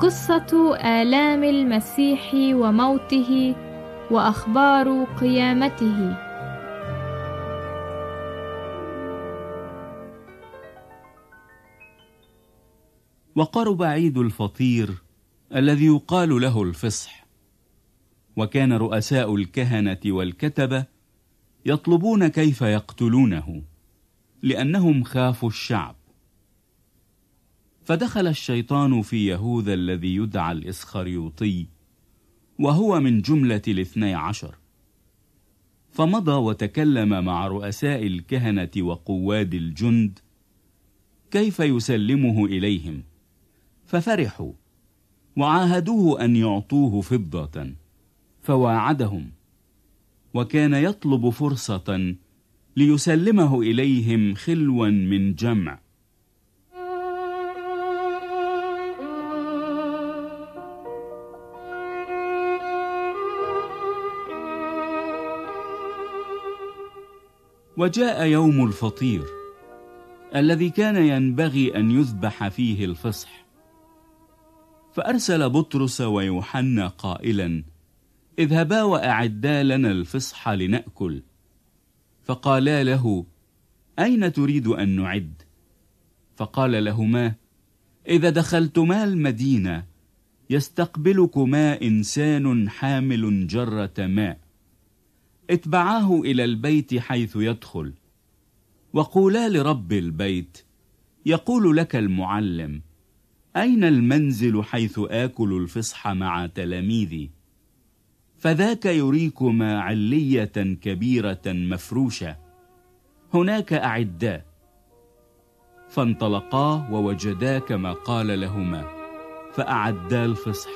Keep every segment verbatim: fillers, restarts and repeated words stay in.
قصة آلام المسيح وموته وأخبار قيامته. وقرب عيد الفطير الذي يقال له الفصح، وكان رؤساء الكهنة والكتبة يطلبون كيف يقتلونه لأنهم خافوا الشعب. فدخل الشيطان في يهوذا الذي يدعى الإسخريوطي، وهو من جملة الاثني عشر، فمضى وتكلم مع رؤساء الكهنة وقواد الجند كيف يسلمه إليهم، ففرحوا وعاهدوه أن يعطوه فضة، فواعدهم، وكان يطلب فرصة ليسلمه إليهم خلوا من جمع. وجاء يوم الفطير الذي كان ينبغي أن يذبح فيه الفصح، فأرسل بطرس ويوحنا قائلا: اذهبا وأعدا لنا الفصح لنأكل. فقالا له: أين تريد أن نعد؟ فقال لهما: إذا دخلتما المدينة يستقبلكما إنسان حامل جرة ماء، اتبعاه إلى البيت حيث يدخل، وقولا لرب البيت: يقول لك المعلم: أين المنزل حيث آكل الفصح مع تلاميذي؟ فذاك يريكما علية كبيرة مفروشة، هناك أعدا. فانطلقا ووجدا كما قال لهما، فأعدا الفصح.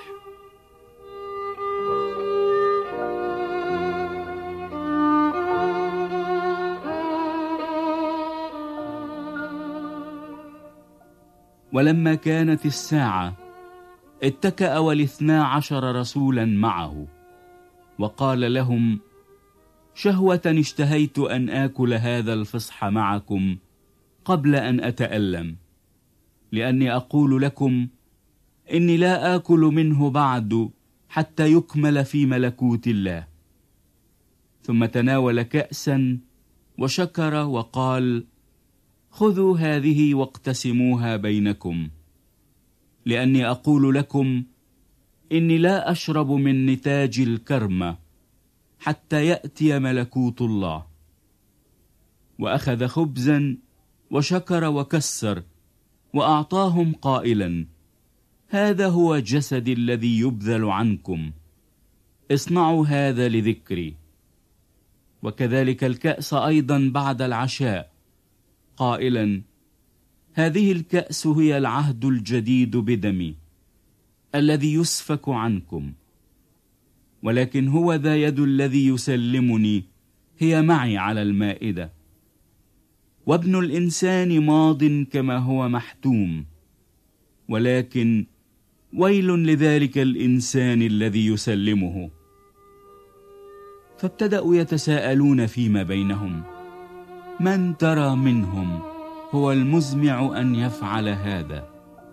ولما كانت الساعة اتكأ والاثنا عشر رسولا معه، وقال لهم: شهوة اشتهيت أن آكل هذا الفصح معكم قبل أن أتألم، لأني أقول لكم إني لا آكل منه بعد حتى يكمل في ملكوت الله. ثم تناول كأسا وشكر وقال: خذوا هذه واقتسموها بينكم، لأني أقول لكم إني لا أشرب من نتاج الكرمة حتى يأتي ملكوت الله. وأخذ خبزا وشكر وكسر وأعطاهم قائلا: هذا هو جسدي الذي يبذل عنكم، اصنعوا هذا لذكري. وكذلك الكأس أيضا بعد العشاء قائلا: هذه الكأس هي العهد الجديد بدمي الذي يسفك عنكم، ولكن هو ذا يد الذي يسلمني هي معي على المائدة. وابن الإنسان ماض كما هو محتوم، ولكن ويل لذلك الإنسان الذي يسلمه. فابتدأوا يتساءلون فيما بينهم: من ترى منهم هو المزمع أن يفعل هذا؟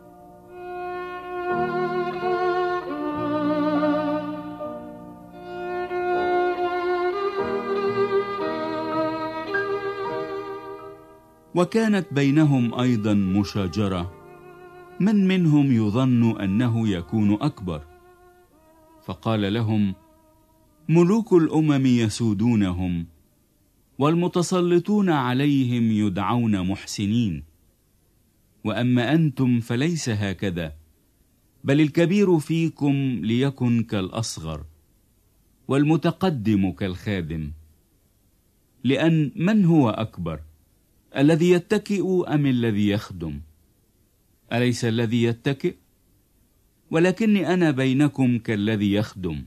وكانت بينهم أيضا مشاجرة: من منهم يظن أنه يكون أكبر؟ فقال لهم: ملوك الأمم يسودونهم، والمتسلطون عليهم يدعون محسنين، وأما أنتم فليس هكذا، بل الكبير فيكم ليكن كالأصغر، والمتقدم كالخادم. لأن من هو أكبر، الذي يتكئ أم الذي يخدم؟ أليس الذي يتكئ؟ ولكني أنا بينكم كالذي يخدم.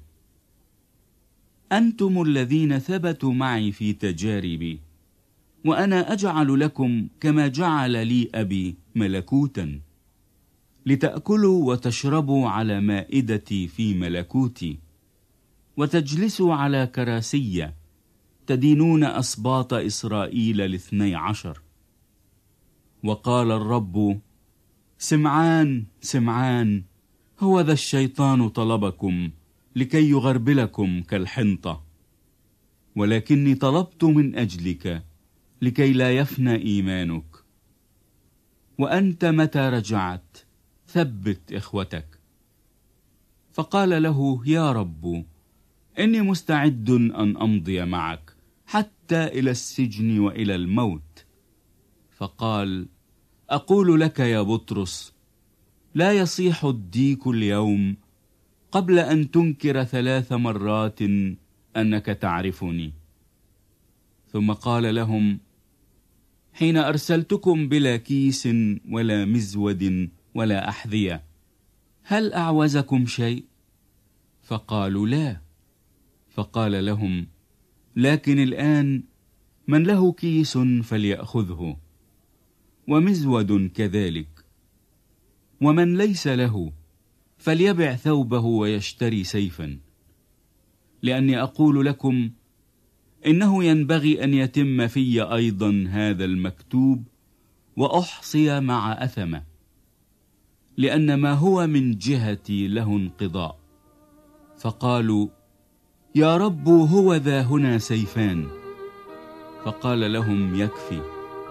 أنتم الذين ثبتوا معي في تجاربي، وأنا أجعل لكم كما جعل لي أبي ملكوتا، لتأكلوا وتشربوا على مائدتي في ملكوتي، وتجلسوا على كراسي تدينون أسباط إسرائيل الاثني عشر. وقال الرب: سمعان سمعان، هو ذا الشيطان طلبكم لكي يغربلكم كالحنطة، ولكني طلبت من أجلك لكي لا يفنى إيمانك. وأنت متى رجعت ثبت إخوتك. فقال له: يا رب، إني مستعد أن أمضي معك حتى إلى السجن وإلى الموت. فقال: أقول لك يا بطرس، لا يصيح الديك اليوم قبل أن تنكر ثلاث مرات أنك تعرفني. ثم قال لهم: حين أرسلتكم بلا كيس ولا مزود ولا أحذية، هل أعوزكم شيء؟ فقالوا: لا. فقال لهم: لكن الآن من له كيس فليأخذه، ومزود كذلك، ومن ليس له فليبع ثوبه ويشتري سيفا، لأني أقول لكم إنه ينبغي أن يتم في أيضا هذا المكتوب وأحصي مع أثمة، لأن ما هو من جهتي له انقضاء. فقالوا: يا رب، هو ذا هنا سيفان. فقال لهم: يكفي.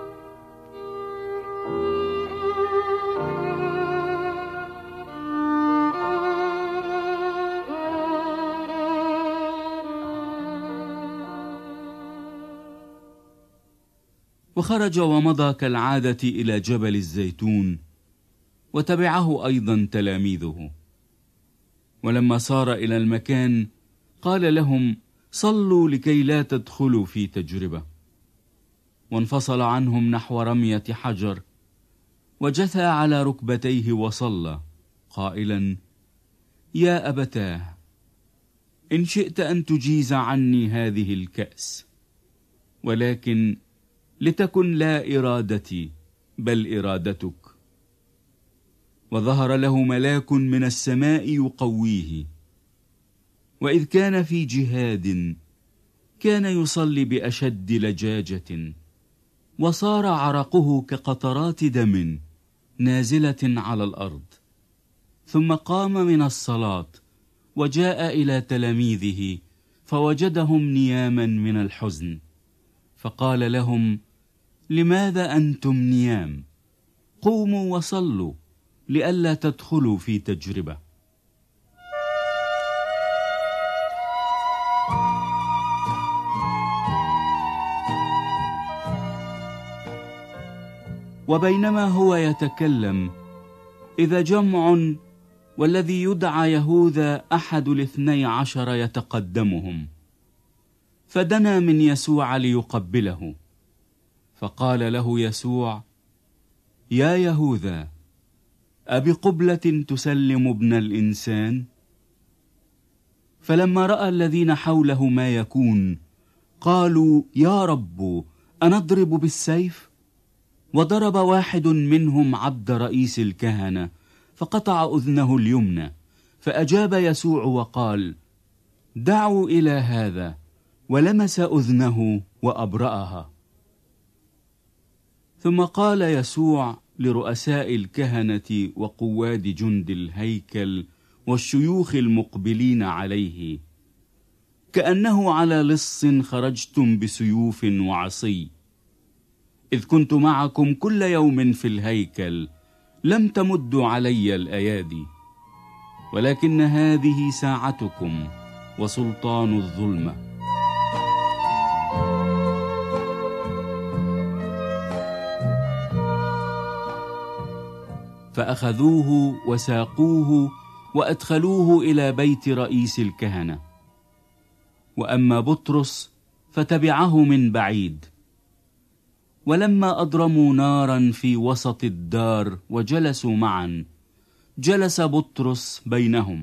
وخرج ومضى كالعادة إلى جبل الزيتون، وتبعه أيضا تلاميذه. ولما صار إلى المكان قال لهم: صلوا لكي لا تدخلوا في تجربة. وانفصل عنهم نحو رمية حجر، وجثى على ركبتيه وصلى قائلا: يا أبتاه، إن شئت أن تجيز عني هذه الكأس، ولكن لتكن لا إرادتي بل إرادتك. وظهر له ملاك من السماء يقويه، وإذ كان في جهاد كان يصلي بأشد لجاجة، وصار عرقه كقطرات دم نازلة على الأرض. ثم قام من الصلاة وجاء إلى تلاميذه فوجدهم نياما من الحزن، فقال لهم: لماذا أنتم نيام؟ قوموا وصلوا لئلا تدخلوا في تجربة. وبينما هو يتكلم إذا جمع والذي يدعى يهوذا أحد الاثني عشر يتقدمهم، فدنا من يسوع ليقبله. فقال له يسوع: يا يهوذا، أبقبلة تسلم ابن الإنسان؟ فلما رأى الذين حوله ما يكون قالوا: يا رب، أنضرب بالسيف؟ وضرب واحد منهم عبد رئيس الكهنة فقطع أذنه اليمنى. فأجاب يسوع وقال: دعوا إلى هذا، ولمس أذنه وأبرأها. ثم قال يسوع لرؤساء الكهنة وقواد جند الهيكل والشيوخ المقبلين عليه: كأنه على لص خرجتم بسيوف وعصي. إذ كنت معكم كل يوم في الهيكل لم تمدوا علي الأيادي، ولكن هذه ساعتكم وسلطان الظلمة. فأخذوه وساقوه وأدخلوه إلى بيت رئيس الكهنة. وأما بطرس فتبعه من بعيد. ولما أضرموا نارا في وسط الدار وجلسوا معا، جلس بطرس بينهم.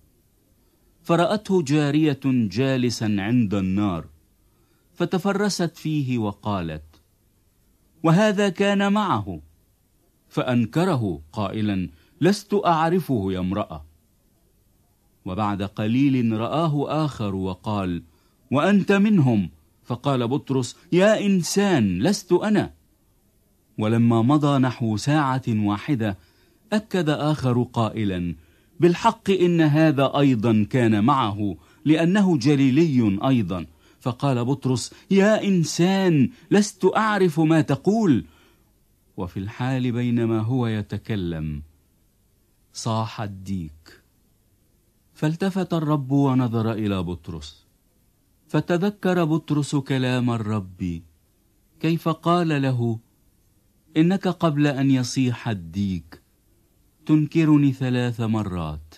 فرأته جارية جالسا عند النار، فتفرست فيه وقالت: وهذا كان معه. فأنكره قائلا: لست أعرفه يا امرأة. وبعد قليل رآه آخر وقال: وأنت منهم. فقال بطرس: يا إنسان، لست أنا. ولما مضى نحو ساعة واحدة أكد آخر قائلا: بالحق إن هذا أيضا كان معه، لأنه جليلي أيضا. فقال بطرس: يا إنسان، لست أعرف ما تقول. وفي الحال بينما هو يتكلم صاح الديك. فالتفت الرب ونظر إلى بطرس، فتذكر بطرس كلام الرب كيف قال له: إنك قبل أن يصيح الديك تنكرني ثلاث مرات.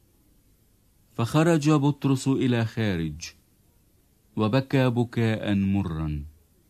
فخرج بطرس إلى خارج وبكى بكاء مرا.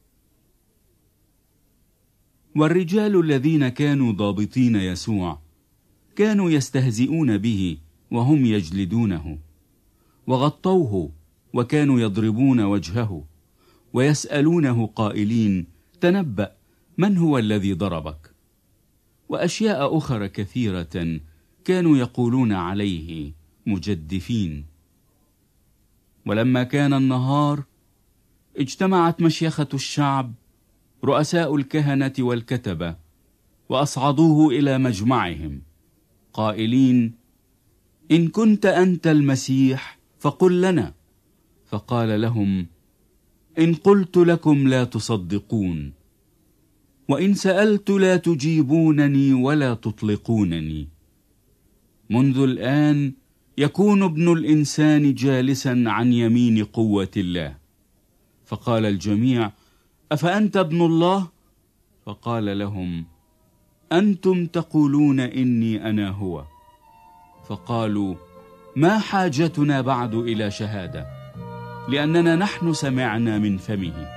والرجال الذين كانوا ضابطين يسوع كانوا يستهزئون به وهم يجلدونه، وغطوه وكانوا يضربون وجهه ويسألونه قائلين: تنبأ، من هو الذي ضربك؟ وأشياء أخرى كثيرة كانوا يقولون عليه مجدفين. ولما كان النهار اجتمعت مشيخة الشعب رؤساء الكهنة والكتبة وأصعدوه إلى مجمعهم قائلين: إن كنت أنت المسيح فقل لنا. فقال لهم: إن قلت لكم لا تصدقون، وإن سألت لا تجيبونني ولا تطلقونني. منذ الآن يكون ابن الإنسان جالسا عن يمين قوة الله. فقال الجميع: أفأنت ابن الله؟ فقال لهم: أنتم تقولون إني أنا هو. فقالوا: ما حاجتنا بعد إلى شهادة، لأننا نحن سمعنا من فمه.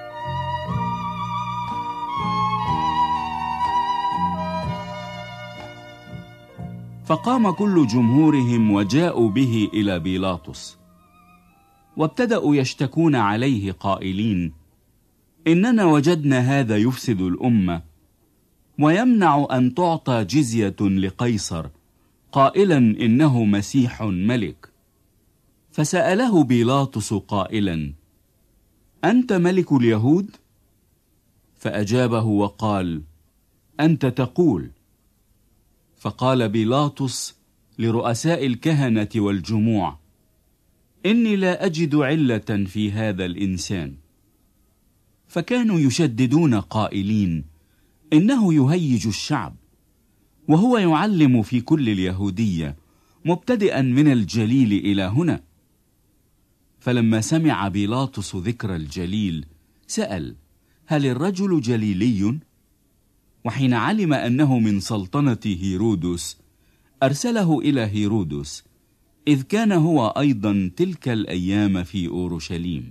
فقام كل جمهورهم وجاءوا به إلى بيلاطس، وابتدأوا يشتكون عليه قائلين: إننا وجدنا هذا يفسد الأمة ويمنع أن تعطى جزية لقيصر، قائلا إنه مسيح ملك. فسأله بيلاطس قائلا: أنت ملك اليهود؟ فأجابه وقال: أنت تقول. فقال بيلاطس لرؤساء الكهنة والجموع: إني لا أجد علة في هذا الإنسان. فكانوا يشددون قائلين: إنه يهيج الشعب، وهو يعلم في كل اليهودية، مبتدئا من الجليل إلى هنا. فلما سمع بيلاطس ذكر الجليل سأل: هل الرجل جليلي؟ وحين علم أنه من سلطنة هيرودس أرسله إلى هيرودس، إذ كان هو أيضا تلك الأيام في أورشليم.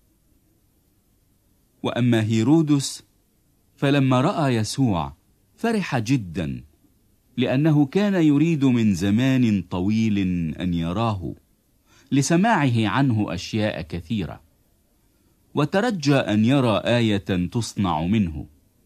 وأما هيرودس فلما رأى يسوع فرح جدا، لأنه كان يريد من زمان طويل أن يراه، لسماعه عنه أشياء كثيرة، وترجى أن يرى آية تصنع منه.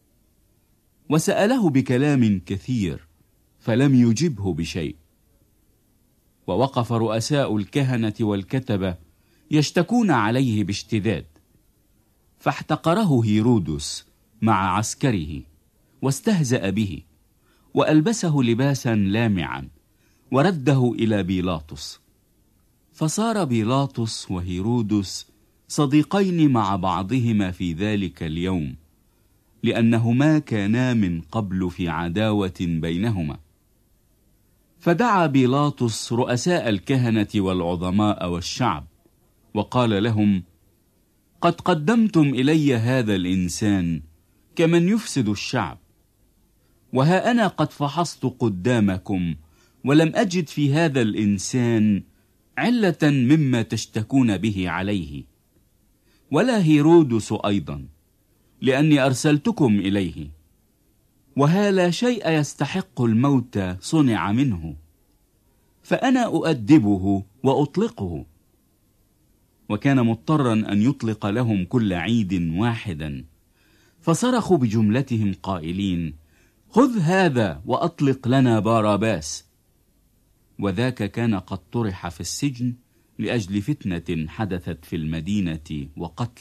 وسأله بكلام كثير فلم يجبه بشيء. ووقف رؤساء الكهنة والكتبة يشتكون عليه باشتداد، فاحتقره هيرودس مع عسكره واستهزأ به، وألبسه لباسا لامعا ورده إلى بيلاطس. فصار بيلاطس وهيرودس صديقين مع بعضهما في ذلك اليوم، لأنهما كانا من قبل في عداوة بينهما. فدعا بيلاطس رؤساء الكهنة والعظماء والشعب وقال لهم: قد قدمتم إلي هذا الإنسان كمن يفسد الشعب، وها أنا قد فحصت قدامكم ولم أجد في هذا الإنسان علة مما تشتكون به عليه، ولا هيرودس أيضا، لأني أرسلتكم إليه. وها لا شيء يستحق الموت صنع منه، فأنا أؤدبه وأطلقه. وكان مضطرا أن يطلق لهم كل عيد واحدا، فصرخوا بجملتهم قائلين: خذ هذا وأطلق لنا باراباس. وذاك كان قد طرح في السجن لأجل فتنة حدثت في المدينة وقتل.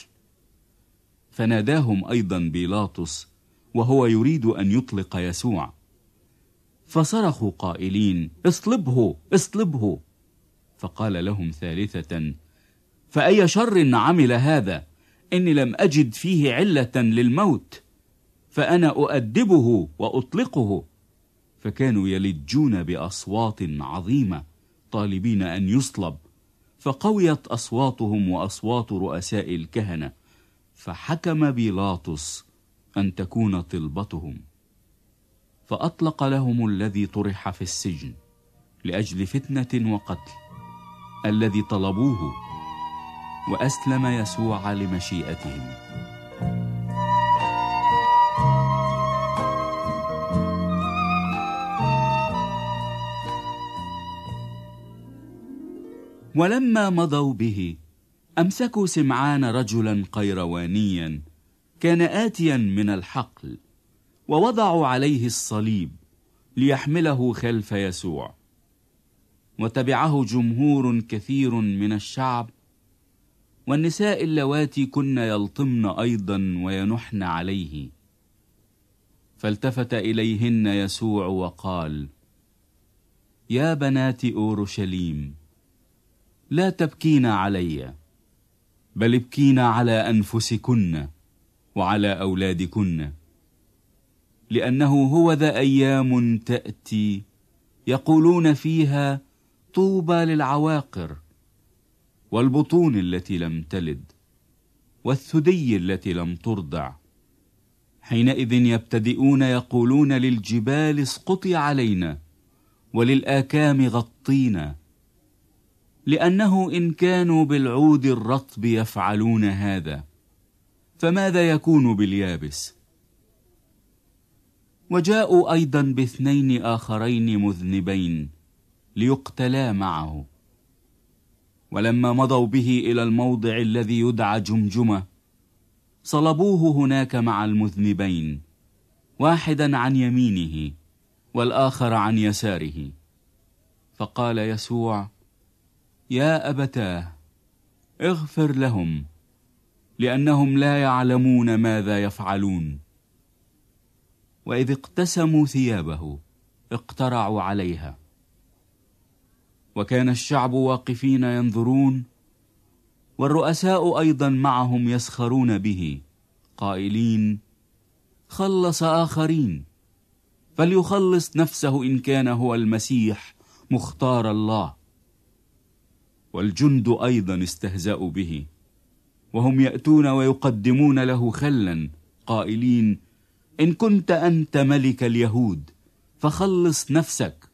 فناداهم أيضا بيلاطس وهو يريد أن يطلق يسوع، فصرخوا قائلين: اصلبه اصلبه. فقال لهم ثالثة: فأي شر عمل هذا؟ إني لم أجد فيه علة للموت، فأنا أؤدبه وأطلقه. فكانوا يلجون بأصوات عظيمة طالبين أن يصلب، فقويت أصواتهم وأصوات رؤساء الكهنة، فحكم بيلاطس أن تكون طلبتهم. فأطلق لهم الذي طرح في السجن لأجل فتنة وقتل الذي طلبوه، وأسلم يسوع لمشيئتهم. ولما مضوا به أمسكوا سمعان رجلا قيروانيا كان آتيا من الحقل، ووضعوا عليه الصليب ليحمله خلف يسوع. وتبعه جمهور كثير من الشعب، والنساء اللواتي كن يلطمن أيضا وينحن عليه. فالتفت إليهن يسوع وقال: يا بنات أورشليم، لا تبكين علي، بل ابكين على أنفسكن وعلى أولادكن، لأنه هو ذا أيام تأتي يقولون فيها: طوبى للعواقر والبطون التي لم تلد والثدي التي لم ترضع. حينئذ يبتدئون يقولون للجبال: اسقطي علينا، وللآكام غطينا. لأنه إن كانوا بالعود الرطب يفعلون هذا، فماذا يكون باليابس؟ وجاءوا أيضا باثنين آخرين مذنبين ليقتلا معه. ولما مضوا به إلى الموضع الذي يدعى جمجمة، صلبوه هناك مع المذنبين، واحدا عن يمينه والآخر عن يساره. فقال يسوع: يا أبتاه، اغفر لهم، لأنهم لا يعلمون ماذا يفعلون. وإذ اقتسموا ثيابه اقترعوا عليها. وكان الشعب واقفين ينظرون، والرؤساء أيضا معهم يسخرون به، قائلين: خلص آخرين، فليخلص نفسه إن كان هو المسيح مختار الله. والجند أيضا استهزأوا به، وهم يأتون ويقدمون له خلا، قائلين: إن كنت أنت ملك اليهود فخلص نفسك.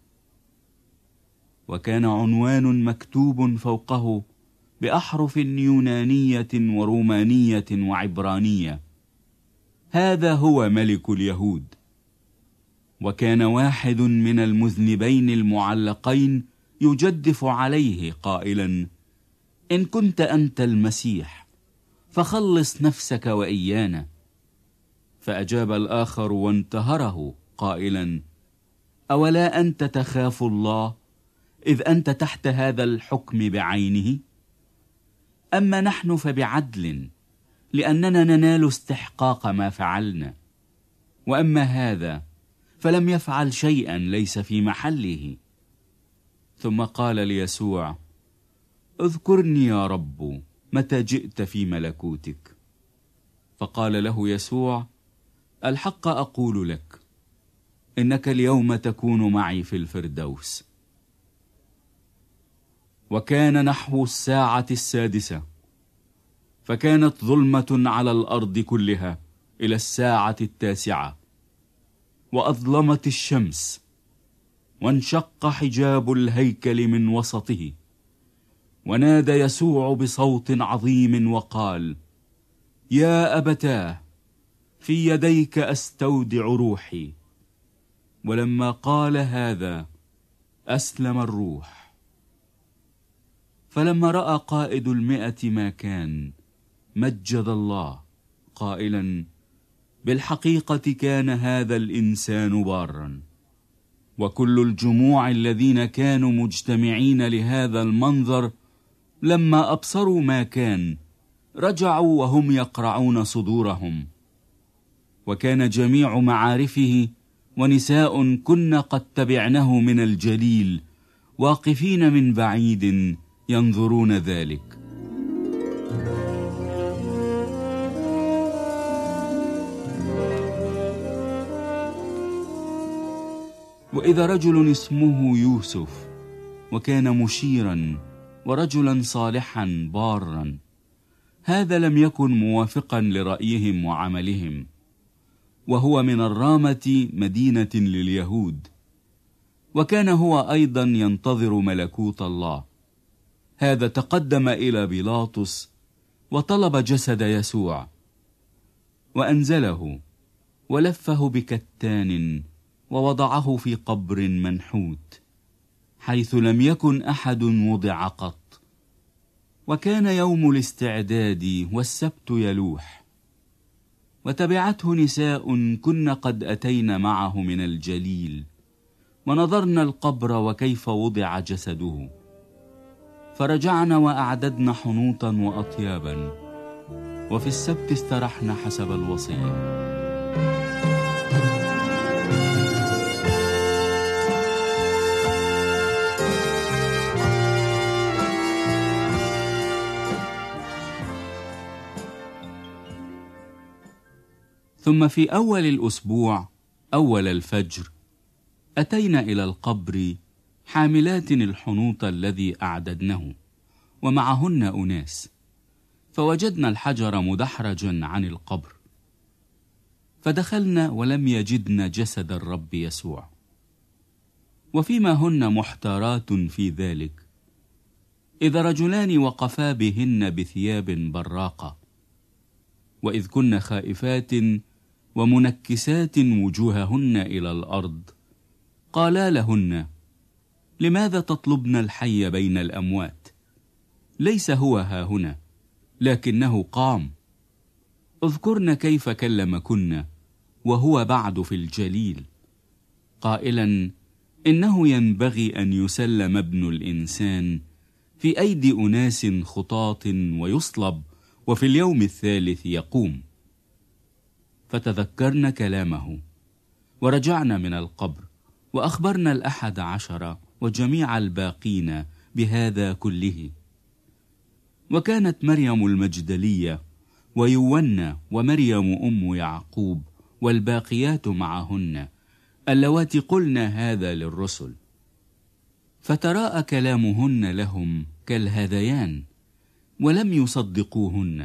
وكان عنوان مكتوب فوقه بأحرف يونانية ورومانية وعبرانية: هذا هو ملك اليهود. وكان واحد من المذنبين المعلقين يجدف عليه قائلا: إن كنت أنت المسيح فخلص نفسك وإيانا. فأجاب الآخر وانتهره قائلا: أولا أنت تخاف الله، إذ أنت تحت هذا الحكم بعينه؟ أما نحن فبعدل، لأننا ننال استحقاق ما فعلنا، وأما هذا فلم يفعل شيئا ليس في محله. ثم قال ليسوع: اذكرني يا رب متى جئت في ملكوتك. فقال له يسوع: الحق أقول لك، إنك اليوم تكون معي في الفردوس. وكان نحو الساعة السادسة، فكانت ظلمة على الأرض كلها إلى الساعة التاسعة، وأظلمت الشمس، وانشق حجاب الهيكل من وسطه. ونادى يسوع بصوت عظيم وقال: يا أبتاه، في يديك أستودع روحي. ولما قال هذا أسلم الروح. فلما رأى قائد المئة ما كان، مجد الله قائلا: بالحقيقة كان هذا الإنسان بارا. وكل الجموع الذين كانوا مجتمعين لهذا المنظر لما أبصروا ما كان رجعوا وهم يقرعون صدورهم. وكان جميع معارفه ونساء كن قد تبعنه من الجليل واقفين من بعيد ينظرون ذلك. وإذا رجل اسمه يوسف، وكان مشيرا ورجلا صالحا بارا، هذا لم يكن موافقا لرأيهم وعملهم، وهو من الرامة مدينة لليهود، وكان هو أيضا ينتظر ملكوت الله. هذا تقدم إلى بيلاطس وطلب جسد يسوع، وأنزله ولفه بكتان ووضعه في قبر منحوت، حيث لم يكن أحد وضع قط. وكان يوم الاستعداد والسبت يلوح، وتبعته نساء كن قد أتين معه من الجليل، ونظرنا القبر وكيف وضع جسده، فرجعنا وأعددنا حنوطا وأطيابا، وفي السبت استرحنا حسب الوصية. ثم في أول الأسبوع أول الفجر أتينا إلى القبر حاملات الحنوط الذي أعددنه، ومعهن أناس، فوجدنا الحجر مدحرجا عن القبر، فدخلنا ولم يجدن جسد الرب يسوع. وفيما هن محتارات في ذلك، إذا رجلان وقفا بهن بثياب براقة، وإذ كن خائفات ومنكسات وجوههن إلى الأرض، قالا لهن: لماذا تطلبن الحي بين الأموات؟ ليس هو هاهنا، لكنه قام. اذكرن كيف كلمكن وهو بعد في الجليل، قائلا: إنه ينبغي أن يسلم ابن الإنسان في أيدي أناس خطاط ويصلب، وفي اليوم الثالث يقوم. فتذكرنا كلامه، ورجعنا من القبر، وأخبرنا الأحد عشر وجميع الباقين بهذا كله. وكانت مريم المجدلية ويونا ومريم أم يعقوب والباقيات معهن، اللواتي قلن هذا للرسل. فتراءى كلامهن لهم كالهذيان، ولم يصدقوهن.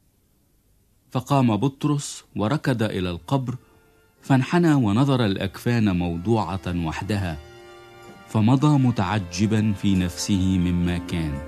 فقام بطرس وركض إلى القبر، فانحنى ونظر الأكفان موضوعة وحدها، فمضى متعجبا في نفسه مما كان.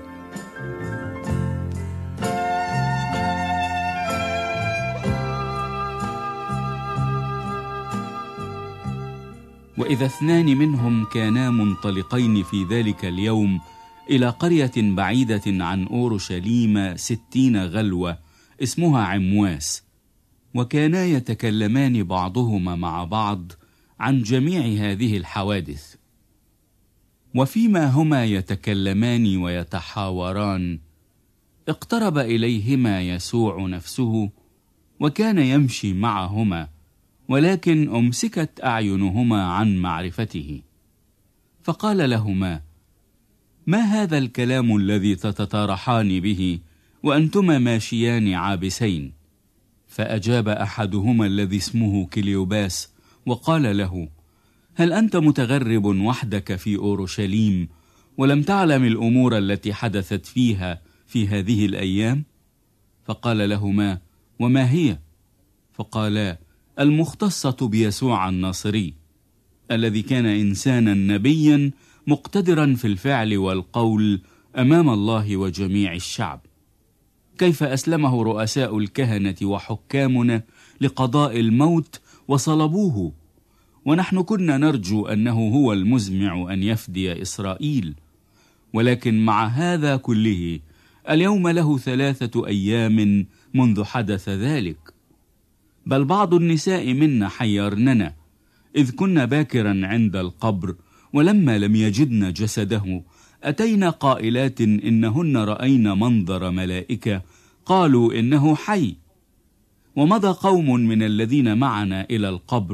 وإذا اثنان منهم كانا منطلقين في ذلك اليوم إلى قرية بعيدة عن أورشليم ستين غلوة اسمها عمواس، وكانا يتكلمان بعضهما مع بعض عن جميع هذه الحوادث. وفيما هما يتكلمان ويتحاوران، اقترب إليهما يسوع نفسه، وكان يمشي معهما، ولكن أمسكت أعينهما عن معرفته. فقال لهما: ما هذا الكلام الذي تتطارحان به وأنتما ماشيان عابسين؟ فأجاب أحدهما الذي اسمه كليوباس وقال له: هل أنت متغرب وحدك في أورشليم ولم تعلم الأمور التي حدثت فيها في هذه الأيام؟ فقال لهما: وما هي؟ فقالا: المختصة بيسوع الناصري، الذي كان إنسانا نبيا مقتدرا في الفعل والقول أمام الله وجميع الشعب، كيف أسلمه رؤساء الكهنة وحكامنا لقضاء الموت وصلبوه، ونحن كنا نرجو أنه هو المزمع أن يفدي إسرائيل. ولكن مع هذا كله اليوم له ثلاثة أيام منذ حدث ذلك. بل بعض النساء منا حيرننا، إذ كنا باكرا عند القبر، ولما لم يجدن جسده أتينا قائلات إنهن رأينا منظر ملائكة قالوا إنه حي. ومضى قوم من الذين معنا إلى القبر،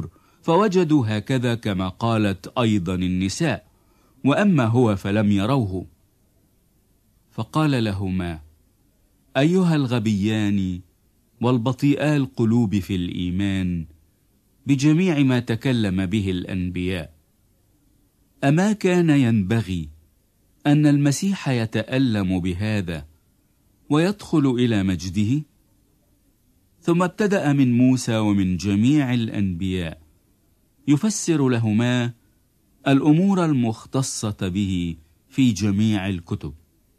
فوجدوا هكذا كما قالت أيضا النساء، وأما هو فلم يروه. فقال لهما: أيها الغبيان والبطيئا القلوب في الإيمان بجميع ما تكلم به الأنبياء، أما كان ينبغي أن المسيح يتألم بهذا ويدخل إلى مجده؟ ثم ابتدأ من موسى ومن جميع الأنبياء يفسر لهما الأمور المختصة به في جميع الكتب.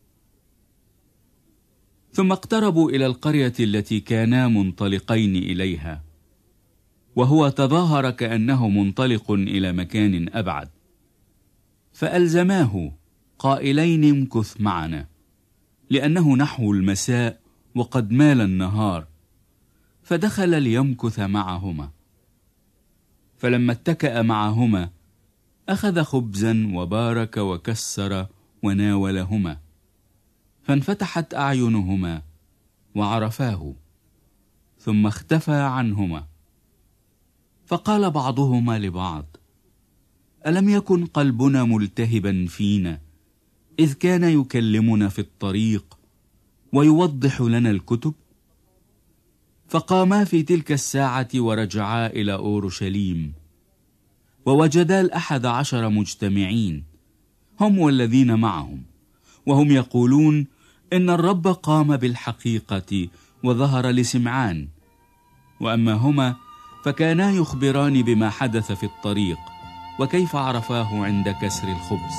ثم اقتربوا إلى القرية التي كانا منطلقين إليها، وهو تظاهر كأنه منطلق إلى مكان أبعد، فألزماه قائلين: امكث معنا، لأنه نحو المساء وقد مال النهار. فدخل ليمكث معهما. فلما اتكأ معهما أخذ خبزا وبارك وكسر وناولهما، فانفتحت أعينهما وعرفاه، ثم اختفى عنهما. فقال بعضهما لبعض: ألم يكن قلبنا ملتهبا فينا إذ كان يكلمنا في الطريق ويوضح لنا الكتب؟ فقاما في تلك الساعة ورجعا إلى أورشليم، ووجدا الأحد عشر مجتمعين، هم والذين معهم، وهم يقولون إن الرب قام بالحقيقة وظهر لسمعان. وأما هما فكانا يخبران بما حدث في الطريق وكيف عرفاه عند كسر الخبز.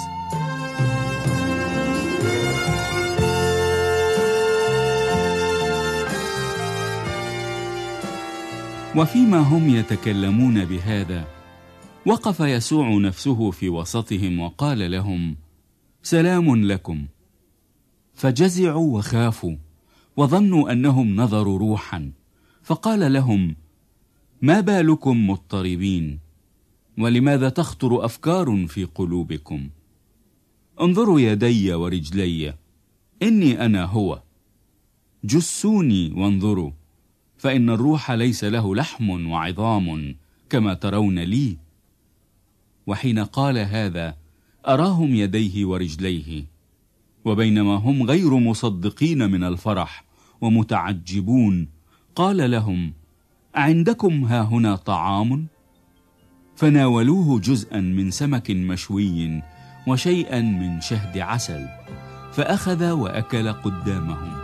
وفيما هم يتكلمون بهذا وقف يسوع نفسه في وسطهم وقال لهم: سلام لكم. فجزعوا وخافوا وظنوا أنهم نظروا روحا، فقال لهم: ما بالكم مضطربين، ولماذا تخطر أفكار في قلوبكم؟ انظروا يدي ورجلي، إني أنا هو. جسوني وانظروا، فإن الروح ليس له لحم وعظام كما ترون لي. وحين قال هذا أراهم يديه ورجليه. وبينما هم غير مصدقين من الفرح ومتعجبون، قال لهم: أعندكم هاهنا طعام؟ فناولوه جزءا من سمك مشوي وشيئا من شهد عسل، فأخذ وأكل قدامهم.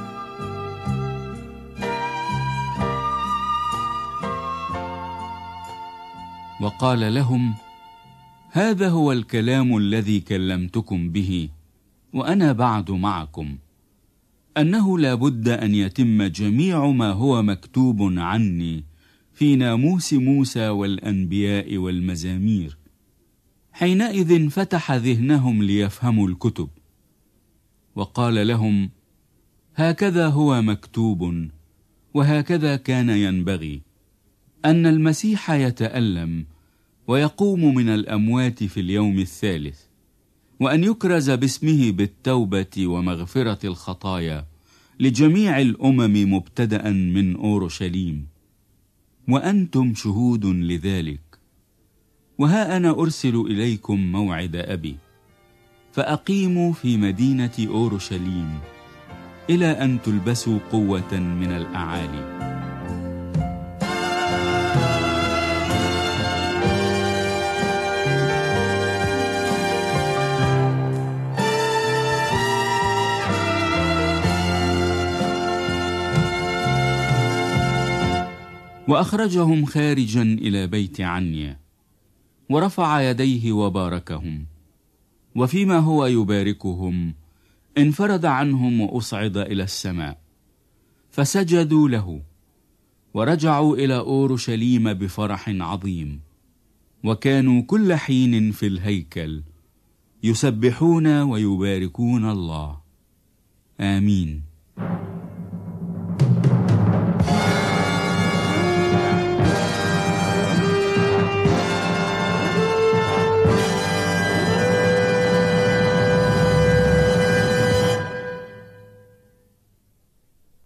وقال لهم: هذا هو الكلام الذي كلمتكم به وأنا بعد معكم، أنه لا بد أن يتم جميع ما هو مكتوب عني في ناموس موسى والأنبياء والمزامير. حينئذ فتح ذهنهم ليفهموا الكتب، وقال لهم: هكذا هو مكتوب، وهكذا كان ينبغي أن المسيح يتألم ويقوم من الأموات في اليوم الثالث، وأن يكرز باسمه بالتوبة ومغفرة الخطايا لجميع الأمم مبتدأ من أورشليم، وأنتم شهود لذلك. وها أنا أرسل إليكم موعد أبي، فأقيموا في مدينة أورشليم إلى أن تلبسوا قوة من الأعالي. وأخرجهم خارجا إلى بيت عنيا، ورفع يديه وباركهم. وفيما هو يباركهم انفرد عنهم وأصعد إلى السماء، فسجدوا له، ورجعوا إلى أورشليم بفرح عظيم. وكانوا كل حين في الهيكل يسبحون ويباركون الله. آمين.